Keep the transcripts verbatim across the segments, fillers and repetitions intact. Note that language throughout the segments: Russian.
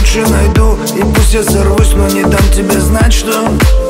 лучше найду. И пусть я сорвусь, но не дам тебе знать, что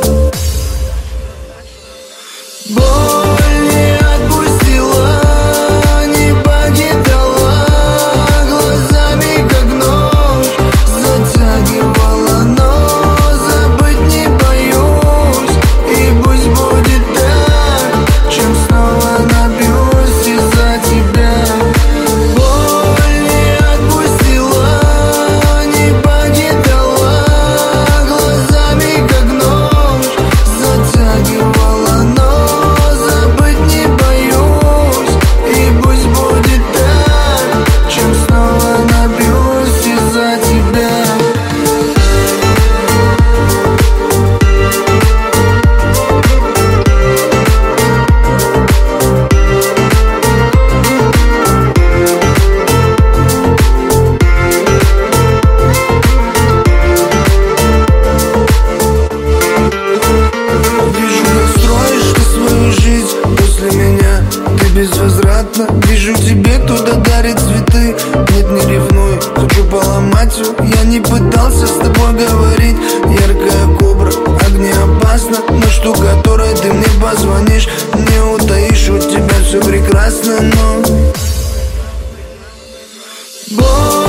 боль не отпустила, не покидала, глазами как нож затягивала, но забыть не боюсь. И пусть будет так, чем снова набьюсь из-за тебя. Боль не отпустила, не покидала, глазами как нож затягивала, но забыть не боюсь. И пусть будет так, чем снова набьюсь из-за тебя. Вижу, как строишь ты свою жизнь после меня. Ты безвозвратно, вижу, тебе кто-то дарит цветы. Нет, не ревнуй, хочу поломать все. Я не пытался с тобой говорить. Яркая кобра, огнеопасна, но штукатурой ты мне позвонишь. Не утаишь, у тебя все прекрасно, но боль